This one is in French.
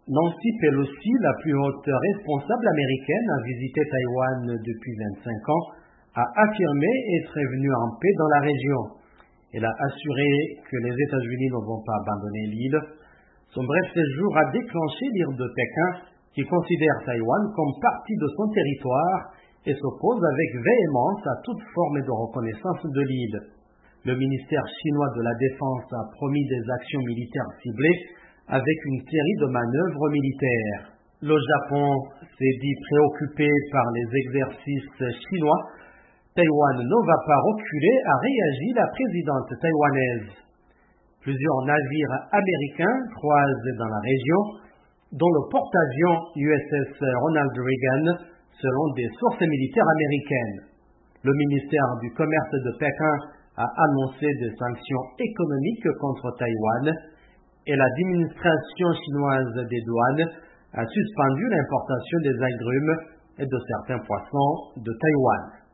Nancy Pelosi, la plus haute responsable américaine à visiter Taïwan depuis 25 ans, a affirmé être venue en paix dans la région. Elle a assuré que les États-Unis ne vont pas abandonner l'île. Son bref séjour a déclenché l'ire de Pékin, qui considère Taïwan comme partie de son territoire et s'oppose avec véhémence à toute forme de reconnaissance de l'île. Le ministère chinois de la Défense a promis des actions militaires ciblées avec une série de manœuvres militaires. Le Japon s'est dit préoccupé par les exercices chinois. Taïwan ne va pas reculer, a réagi la présidente taïwanaise. Plusieurs navires américains croisent dans la région, dont le porte-avions USS Ronald Reagan, selon des sources militaires américaines. Le ministère du Commerce de Pékin a annoncé des sanctions économiques contre Taïwan et l'administration chinoise des douanes a suspendu l'importation des agrumes et de certains poissons de Taïwan.